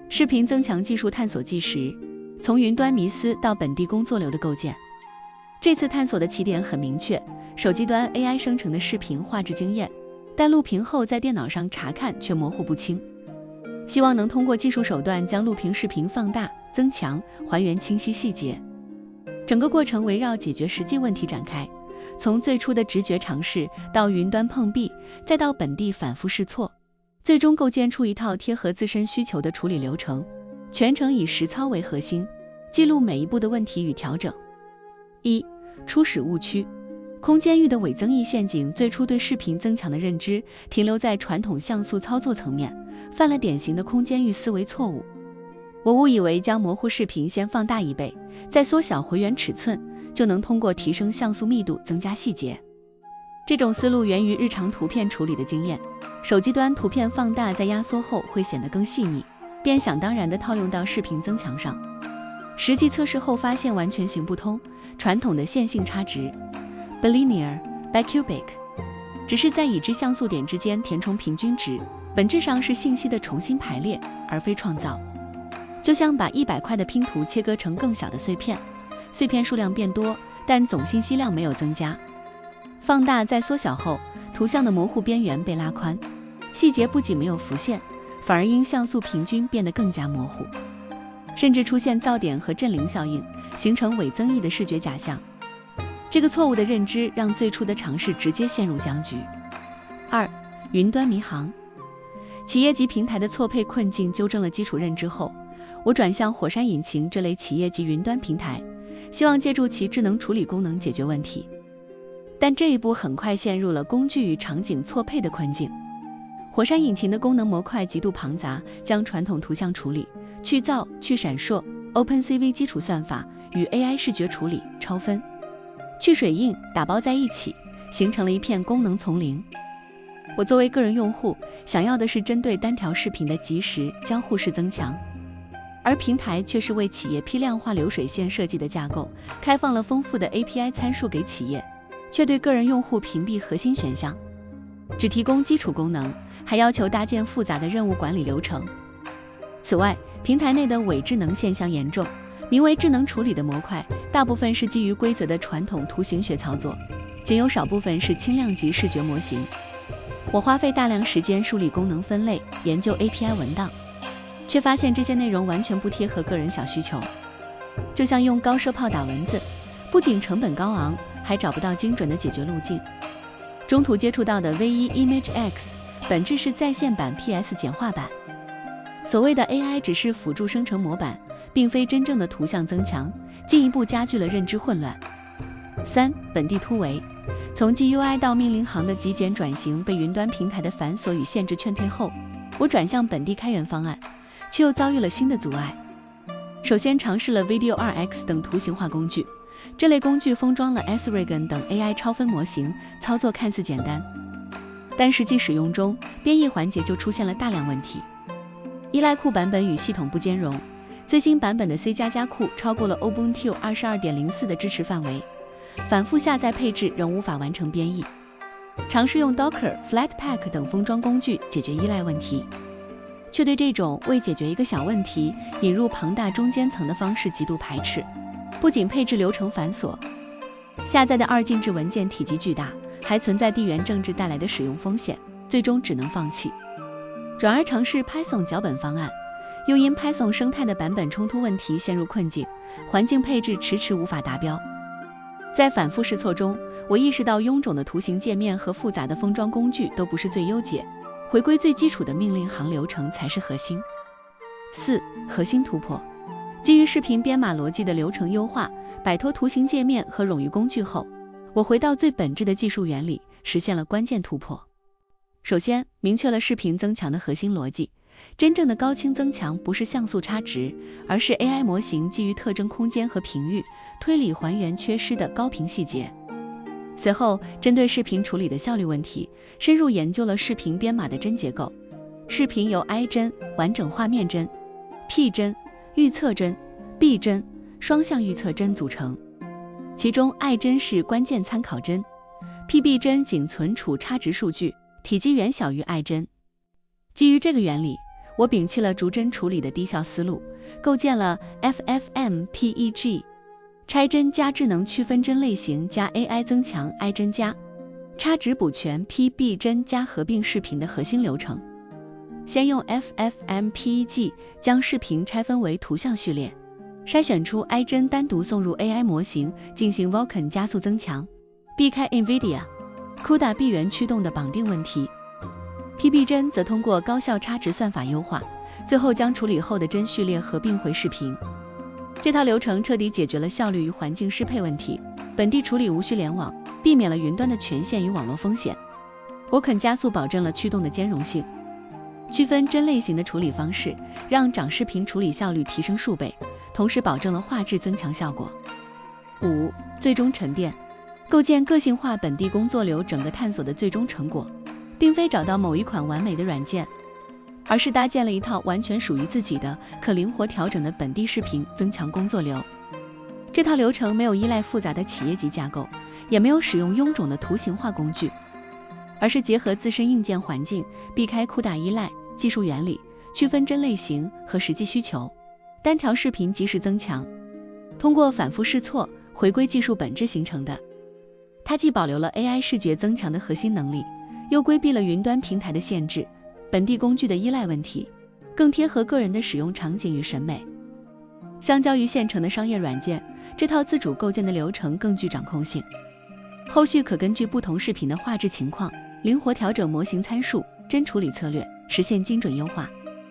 视频增强技术探索纪实，从云端迷思到本地工作流的构建。这次探索的起点很明确，手机端 AI 生成的视频画质惊艳，但录屏后在电脑上查看却模糊不清。希望能通过技术手段将录屏视频放大、增强，还原清晰细节。整个过程围绕解决实际问题展开，从最初的直觉尝试到云端碰壁，再到本地反复试错，最终构建出一套贴合自身需求的处理流程，全程以实操为核心，记录每一步的问题与调整。1. 初始误区。空间域的伪增益陷阱最初对视频增强的认知停留在传统像素操作层面，犯了典型的空间域思维错误。我误以为将模糊视频先放大1倍，再缩小回原尺寸，就能通过提升像素密度增加细节。这种思路源于日常图片处理的经验，手机端图片放大再压缩后会显得更细腻，便想当然地套用到视频增强上。实际测试后发现完全行不通，传统的线性差值 bilinear bicubic 只是在已知像素点之间填充平均值，本质上是信息的重新排列，而非创造。就像把100块的拼图切割成更小的碎片，碎片数量变多，但总信息量没有增加。放大再缩小后，图像的模糊边缘被拉宽，细节不仅没有浮现，反而因像素平均变得更加模糊，甚至出现噪点和振铃效应，形成伪增益的视觉假象。这个错误的认知让最初的尝试直接陷入僵局。2. 云端迷航。企业级平台的错配困境纠正了基础认知后，我转向火山引擎这类企业级云端平台，希望借助其智能处理功能解决问题。但这一步很快陷入了工具与场景错配的困境。火山引擎的功能模块极度庞杂，将传统图像处理、去噪、去闪烁、OpenCV 基础算法与 AI 视觉处理、超分、去水印打包在一起，形成了一片功能丛林。我作为个人用户，想要的是针对单条视频的即时交互式增强，而平台却是为企业批量化流水线设计的架构，开放了丰富的 API 参数给企业，却对个人用户屏蔽核心选项，只提供基础功能，还要求搭建复杂的任务管理流程。此外，平台内的伪智能现象严重，名为智能处理的模块，大部分是基于规则的传统图形学操作，仅有少部分是轻量级视觉模型。我花费大量时间梳理功能分类，研究 API 文档，却发现这些内容完全不贴合个人小需求。就像用高射炮打蚊子，不仅成本高昂，还找不到精准的解决路径。中途接触到的 V1 Image X 本质是在线版 PS 简化版，所谓的 AI 只是辅助生成模板，并非真正的图像增强，进一步加剧了认知混乱。3. 本地突围。从 GUI 到命令行的极简转型被云端平台的繁琐与限制劝退后，我转向本地开源方案，却又遭遇了新的阻碍。首先尝试了 Video2X 等图形化工具，这类工具封装了 Srigan 等 AI 超分模型，操作看似简单，但实际使用中，编译环节就出现了大量问题。依赖库版本与系统不兼容，最新版本的 C++ 库超过了 Ubuntu 22.04 的支持范围，反复下载配置仍无法完成编译。尝试用 Docker、Flatpak 等封装工具解决依赖问题，却对这种为解决一个小问题引入庞大中间层的方式极度排斥。不仅配置流程繁琐，下载的二进制文件体积巨大，还存在地缘政治带来的使用风险，最终只能放弃。转而尝试 Python 脚本方案，又因 Python 生态的版本冲突问题陷入困境，环境配置迟迟无法达标。在反复试错中，我意识到臃肿的图形界面和复杂的封装工具都不是最优解，回归最基础的命令行流程才是核心。4. 核心突破。基于视频编码逻辑的流程优化，摆脱图形界面和冗余工具后，我回到最本质的技术原理，实现了关键突破。首先，明确了视频增强的核心逻辑，真正的高清增强不是像素差值，而是 AI 模型基于特征空间和频域推理还原缺失的高频细节。随后，针对视频处理的效率问题，深入研究了视频编码的帧结构。视频由 I 帧、完整画面帧、P 帧、预测帧、B 帧、双向预测帧组成，其中 I 帧是关键参考帧， PB 帧仅存储差值数据，体积远小于 I 帧。基于这个原理， 我摒弃了逐帧处理的低效思路，构建了 FFmpeg 拆帧加智能区分帧类型加 AI 增强 I 帧加差值补全 PB 帧加合并视频的核心流程。先用 FFmpeg 将视频拆分为图像序列，筛选出 I 帧单独送入 AI 模型进行 Vulkan 加速增强，避开 NVIDIA CUDA 闭源驱动的绑定问题。PB 帧则通过高效差值算法优化，最后将处理后的帧序列合并回视频。这套流程彻底解决了效率与环境适配问题，本地处理无需联网，避免了云端的权限与网络风险。Vulkan 加速保证了驱动的兼容性。区分帧类型的处理方式，让长视频处理效率提升数倍，同时保证了画质增强效果。5. 最终沉淀，构建个性化本地工作流。整个探索的最终成果，并非找到某一款完美的软件，而是搭建了一套完全属于自己的、可灵活调整的本地视频增强工作流。这套流程没有依赖复杂的企业级架构，也没有使用臃肿的图形化工具，而是结合自身硬件环境，避开CUDA依赖、技术原理、区分帧类型和实际需求，单条视频即时增强，通过反复试错回归技术本质形成的。它既保留了 AI 视觉增强的核心能力，又规避了云端平台的限制、本地工具的依赖问题，更贴合个人的使用场景与审美。相较于现成的商业软件，这套自主构建的流程更具掌控性，后续可根据不同视频的画质情况，灵活调整模型参数、帧处理策略，实现精准优化。